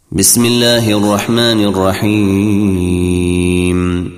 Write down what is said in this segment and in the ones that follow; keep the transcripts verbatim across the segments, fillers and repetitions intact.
بسم الله الرحمن الرحيم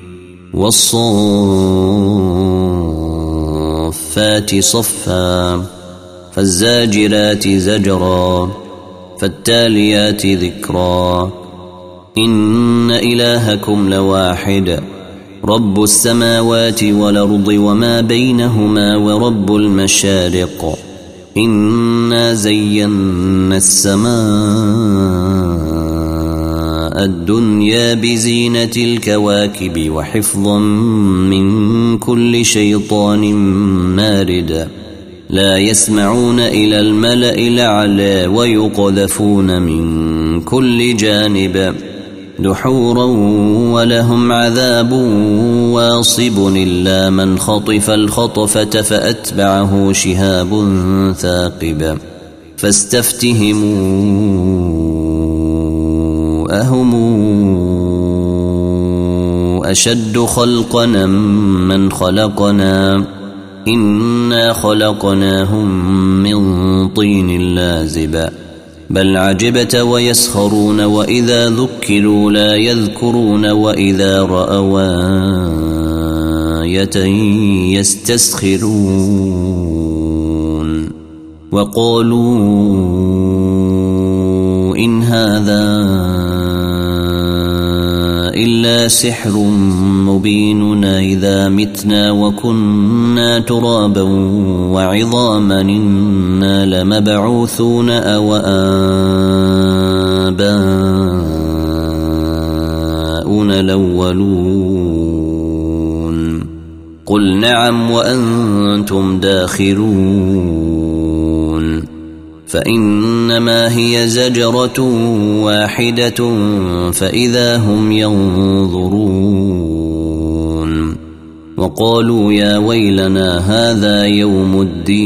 والصافات صفا فالزاجرات زجرا فالتاليات ذكرا إن إلهكم لواحد رب السماوات والأرض وما بينهما ورب المشارق إنا زينا السماء الدنيا بزينة الكواكب وحفظا من كل شيطان مارد لا يسمعون إلى الملأ الأعلى ويقذفون من كل جانب دحورا ولهم عذاب واصب إلا من خطف الخطفة فأتبعه شهاب ثاقب فاستفتهموا أهم أشد خلقنا من خلقنا إنا خلقناهم من طين لازب بل عجبت ويسخرون وإذا ذكروا لا يذكرون وإذا رأوا آية يستسخرون وقالوا إن هذا إلا سحر مبين إذا متنا وكنا ترابا وعظاما إنا لمبعوثون أو آباؤنا الأولون قل نعم وأنتم داخرون فإنما هي زجرة واحدة فإذا هم ينظرون وقالوا يا ويلنا هذا يوم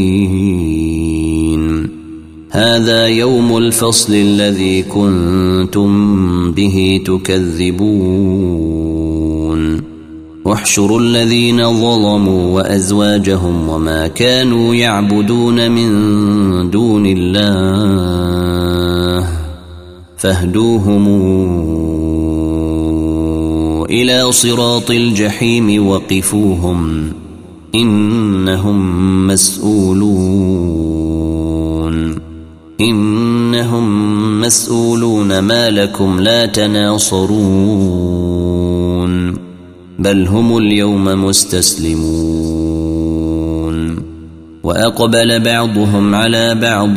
الدين هذا يوم الفصل الذي كنتم به تكذبون واحشروا الذين ظلموا وأزواجهم وما كانوا يعبدون من دون الله فاهدوهم إلى صراط الجحيم وقفوهم إنهم مسؤولون إنهم مسؤولون ما لكم لا تناصرون بل هم اليوم مستسلمون وأقبل بعضهم على بعض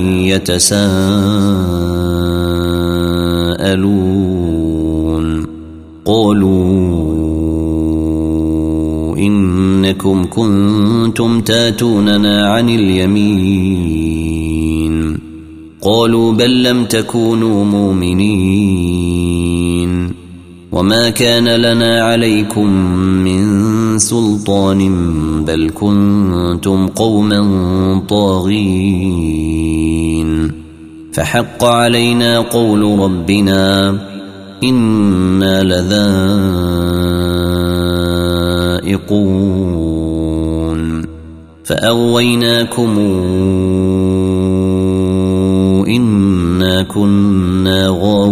يتساءلون قالوا إنكم كنتم تاتوننا عن اليمين قالوا بل لم تكونوا مؤمنين وما كان لنا عليكم من سلطان بل كنتم قوما طاغين فحق علينا قول ربنا إنا لذائقون فأغويناكم إنا كنا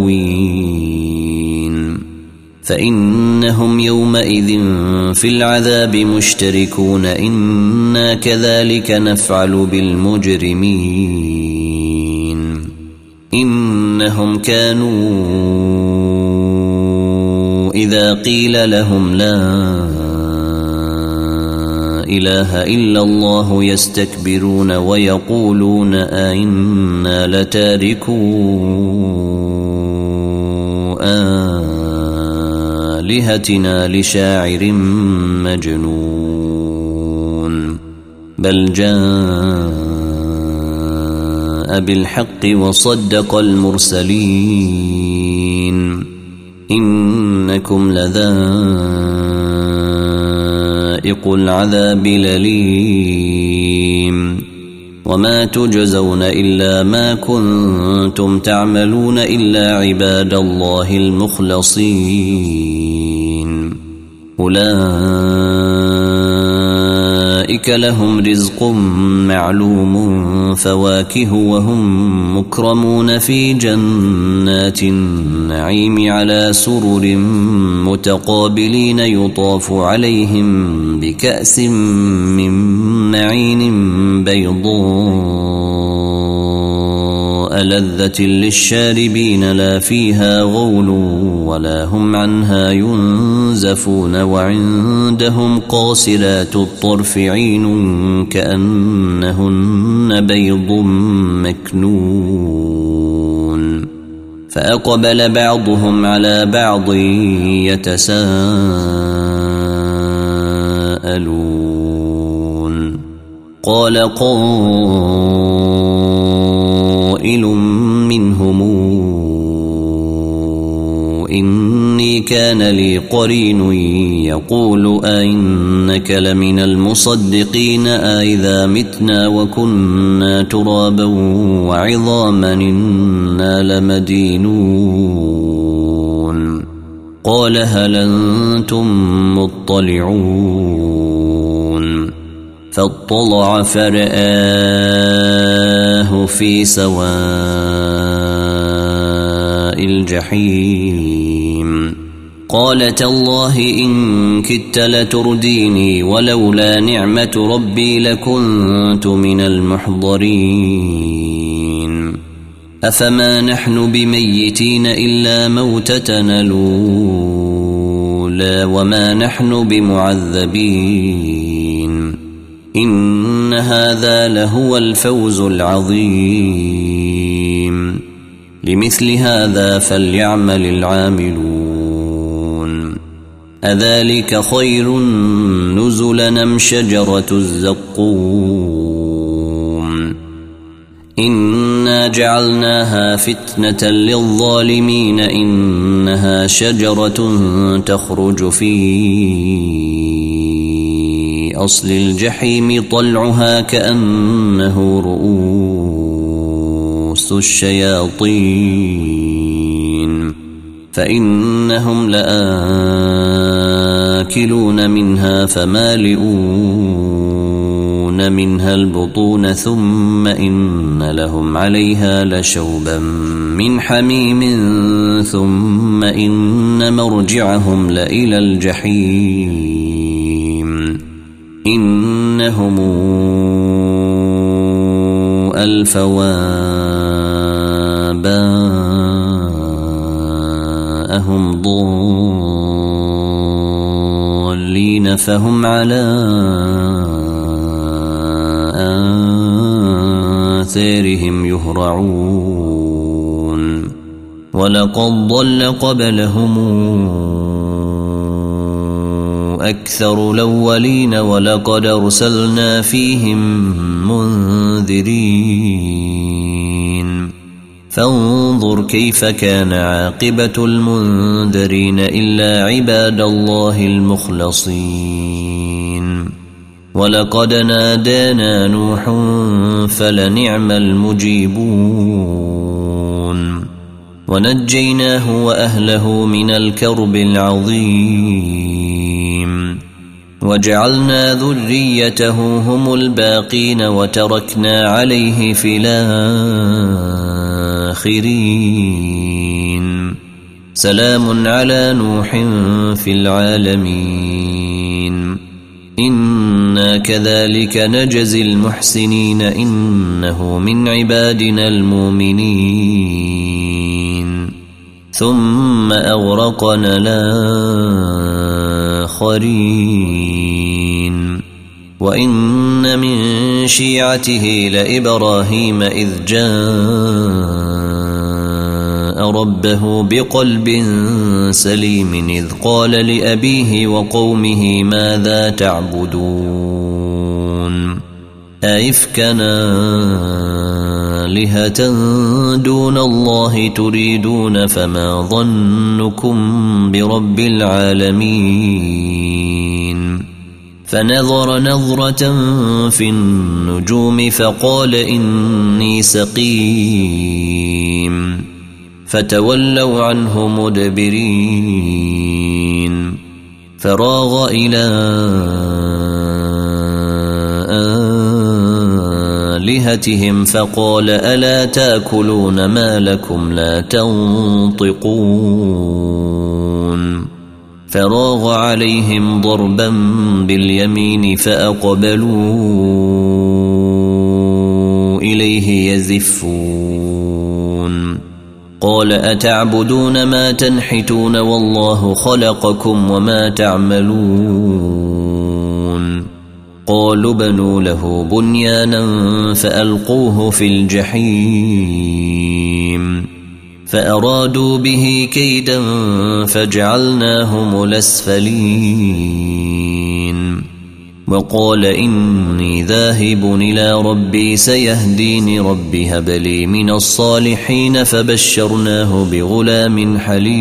غاوين فإنهم يومئذ في العذاب مشتركون إنا كذلك نفعل بالمجرمين إنهم كانوا إذا قيل لهم لا إله إلا الله يستكبرون ويقولون أئنا لتاركو آلهتنا لشاعر مجنون بل جاء بالحق وصدق المرسلين إنكم لذائق العذاب الأليم وما تجزون إلا ما كنتم تعملون إلا عباد الله المخلصين أولئك أولئك لهم رزق معلوم فواكه وهم مكرمون في جنات النعيم على سرر متقابلين يطاف عليهم بكأس من معين بيضاء لذة للشاربين لا فيها غول ولا هم عنها ينزفون وعندهم قاصرات الطرف عين كأنهن بيض مكنون فأقبل بعضهم على بعض يتساءلون قال قائل منهم إني كان لي قرين يقول أئنك لمن المصدقين أئذا متنا وكنا ترابا وعظاما إنا لمدينون قال هل أنتم مطلعون فاطلع فرآه في سواء الجحيم قال تالله إن كدت لترديني ولولا نعمة ربي لكنت من المحضرين أفما نحن بميتين إلا موتتنا الأولى وما نحن بمعذبين إن هذا لهو الفوز العظيم لمثل هذا فليعمل العاملون أذلك خير نزلا أم شجرة الزقوم إنا جعلناها فتنة للظالمين إنها شجرة تخرج في أصل الجحيم طلعها كأنه رؤوس الشياطين فإنهم لآكلون منها فمالئون منها البطون ثم إن لهم عليها لشوبا من حميم ثم إن مرجعهم لإلى الجحيم إنهم ألفوا آباءهم ضالين فهم على آثارهم يهرعون ولقد ضل قبلهم أكثر الأولين ولقد أرسلنا فيهم منذرين فانظر كيف كان عاقبة المنذرين إلا عباد الله المخلصين ولقد نادانا نوح فلنعم المجيبون ونجيناه وأهله من الكرب العظيم وجعلنا ذريته هم الباقين وتركنا عليه في الآخرين سلام على نوح في العالمين إنا كذلك نجزي المحسنين إنه من عبادنا المؤمنين ثم أغرقنا الآخرين وإن من شيعته لإبراهيم إذ جاء ربه بقلب سليم إذ قال لأبيه وقومه ماذا تعبدون أئفكنا آلهة دون الله تريدون فما ظنكم برب العالمين فنظر نظرة في النجوم فقال إني سقيم فتولوا عنه مدبرين فراغ إلى آلهتهم فقال ألا تأكلون ما لكم لا تنطقون فراغ عليهم ضربا باليمين فأقبلوا إليه يزفون قال أتعبدون ما تنحتون والله خلقكم وما تعملون قالوا بنوا له بنيانا فألقوه في الجحيم فأرادوا به كيدا فجعلناهم الأسفلين وقال إني ذاهب إلى ربي سيهديني ربي هب لي من الصالحين فبشرناه بغلام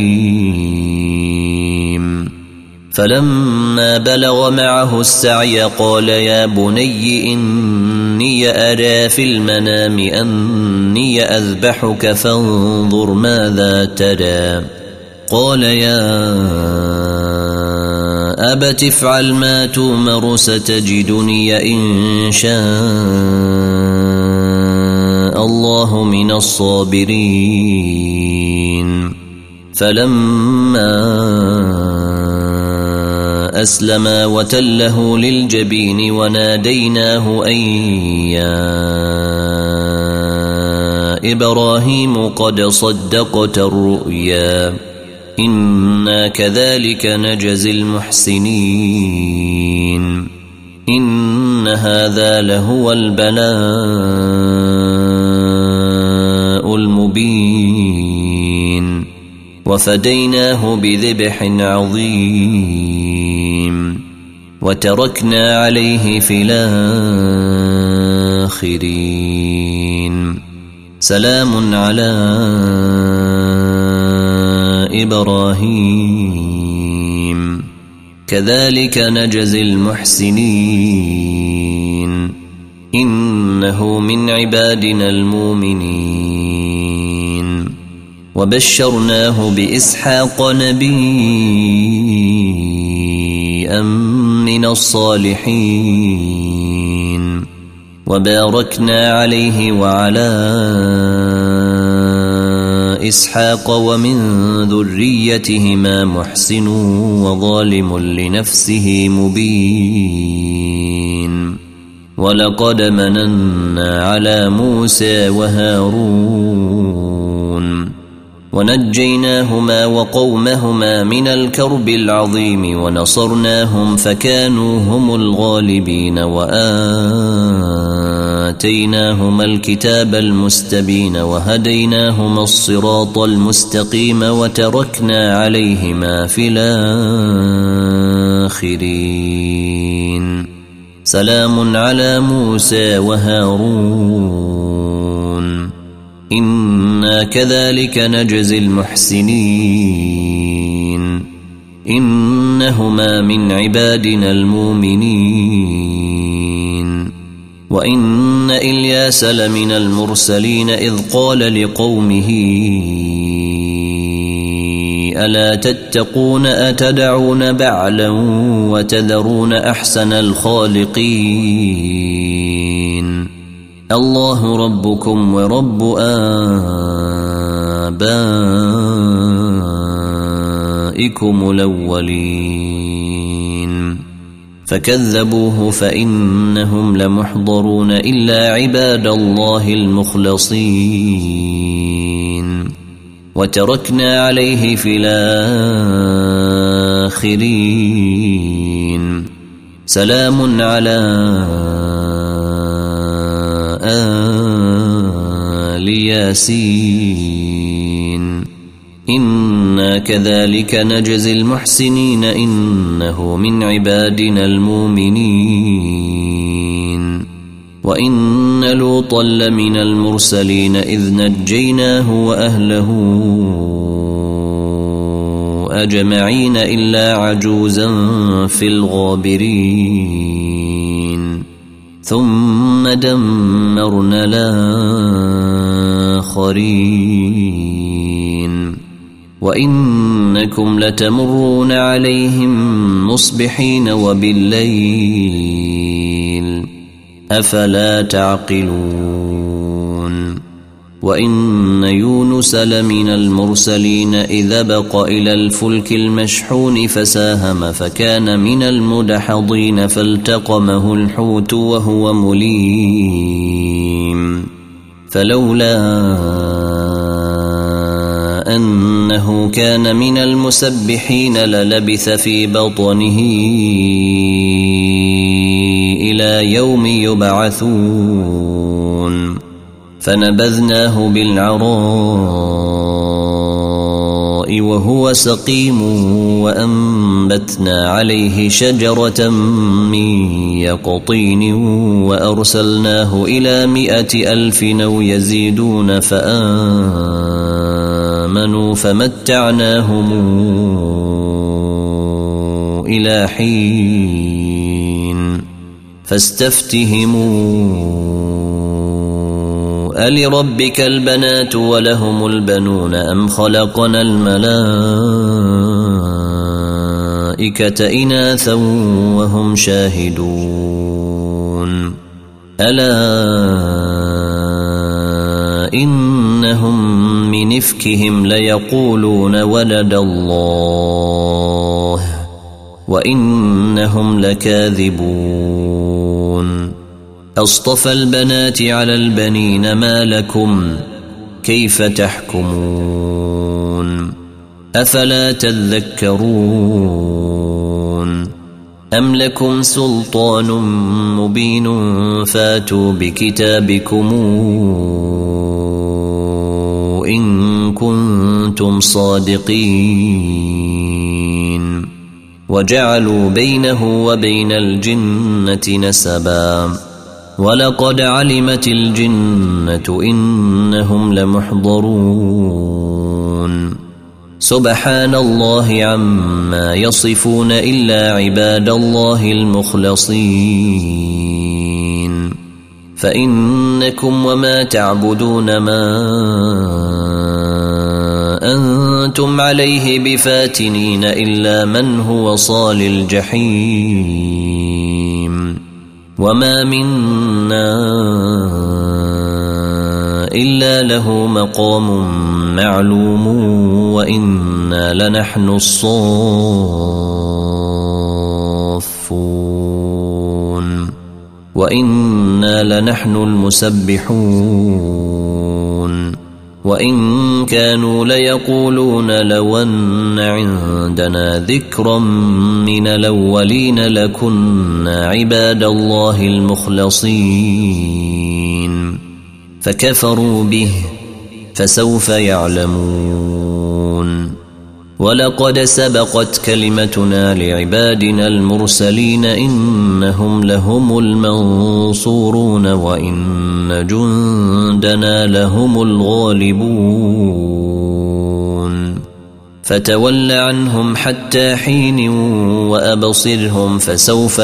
حليم فلما بلغ معه السعي قال يا بني إني أرى في المنام أني أذبحك فانظر ماذا ترى قال يا أبت افعل ما تؤمر ستجدني إن شاء الله من الصابرين فلما أسلما وتله للجبين وناديناه أن يا إبراهيم قد صدقت الرؤيا إنا كذلك نجزي المحسنين إن هذا لهو البلاء المبين وفديناه بذبح عظيم وتركنا عليه في الآخرين سلام على إبراهيم كذلك نجزي المحسنين إنه من عبادنا المؤمنين وبشرناه بإسحاق نبيا من الصالحين وباركنا عليه وعلى إسحاق ومن ذريتهما محسن وظالم لنفسه مبين ولقد مننا على موسى وهارون ونجيناهما وقومهما من الكرب العظيم ونصرناهم فكانوا هم الغالبين وآتيناهما الكتاب المستبين وهديناهما الصراط المستقيم وتركنا عليهما في الآخرين سلام على موسى وهارون إنا كذلك نجزي المحسنين إنهما من عبادنا المؤمنين وإن إلياس لمن المرسلين إذ قال لقومه ألا تتقون أتدعون بعلا وتذرون أحسن الخالقين الله ربكم ورب آبائكم الأولين فكذبوه فإنهم لمحضرون إلا عباد الله المخلصين وتركنا عليه في الآخرين سلام على آل ياسين إنا كذلك نجزي المحسنين إنه من عبادنا المؤمنين وإن لوطا لمن المرسلين إذ نجيناه وأهله أجمعين إلا عجوزا في الغابرين ثم دمرنا الآخرين وإنكم لتمرون عليهم مصبحين وبالليل أفلا تعقلون وإن يونس لمن المرسلين إذ بق إلى الفلك المشحون فساهم فكان من المدحضين فالتقمه الحوت وهو مليم فلولا أنه كان من المسبحين للبث في بطنه إلى يوم يبعثون فنبذناه بالعراء وهو سقيم وأنبتنا عليه شجرة من يقطين وأرسلناه إلى مائة ألف أو يزيدون فآمنوا فمتعناهم إلى حين فاستفتهموا ألربك البنات ولهم البنون أم خلقنا الملائكة إناثا وهم شاهدون ألا إنهم من إفكهم ليقولون ولد الله وإنهم لكاذبون أصطفى البنات على البنين ما لكم كيف تحكمون أفلا تذكرون أم لكم سلطان مبين فاتوا بكتابكم إن كنتم صادقين وجعلوا بينه وبين الجنة نسبا ولقد علمت الجنة إنهم لمحضرون سبحان الله عما يصفون إلا عباد الله المخلصين فإنكم وما تعبدون ما أنتم عليه بفاتنين إلا من هو صال الجحيم وما منا إلا له مقام معلوم وإنا لنحن الصافون وإنا لنحن المسبحون وإن كانوا ليقولون لو أن عندنا ذكرا من الأولين لكنا عباد الله المخلصين فكفروا به فسوف يعلمون ولقد سبقت كلمتنا لعبادنا المرسلين إنهم لهم المنصورون وإن جندنا لهم الغالبون فتول عنهم حتى حين وأبصرهم فسوف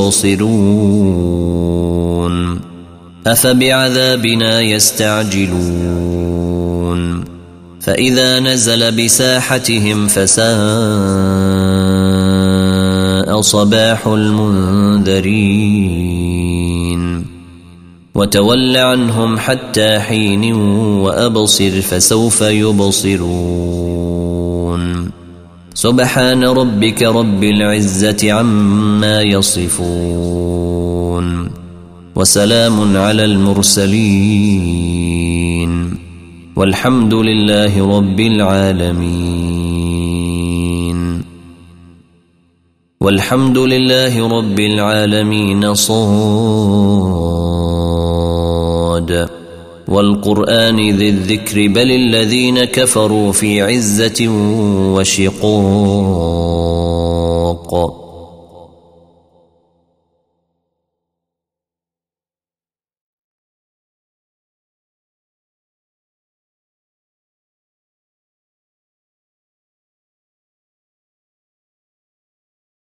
يبصرون أفبعذابنا يستعجلون فإذا نزل بساحتهم فساء صباح المنذرين وتول عنهم حتى حين وأبصر فسوف يبصرون سبحان ربك رب العزة عما يصفون وسلام على المرسلين والحمد لله رب العالمين والحمد لله رب العالمين صاد والقرآن ذي الذكر بل الذين كفروا في عزة وشقاق